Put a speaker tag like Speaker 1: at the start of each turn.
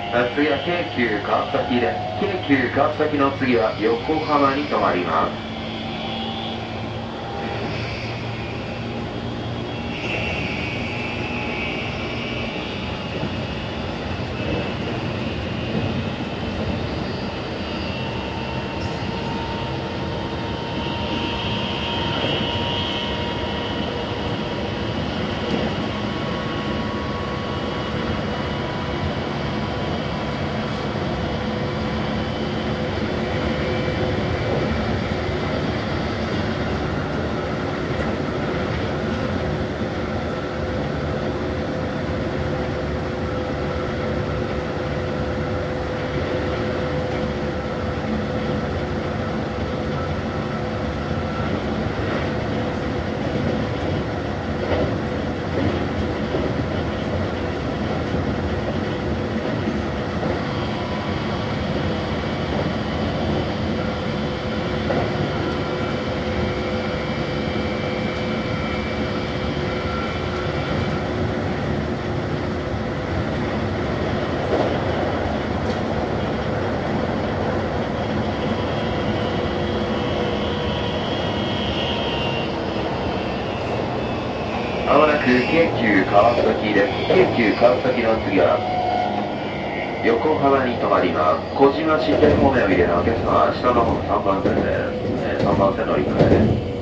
Speaker 1: 次は京急川崎です。京急川崎の次は横浜に停まります。まもなく京急川崎です。京急川崎の次は横浜に停まります。小島新田方面を入れのお客様は下の方の3番線です。3番線乗り換えです。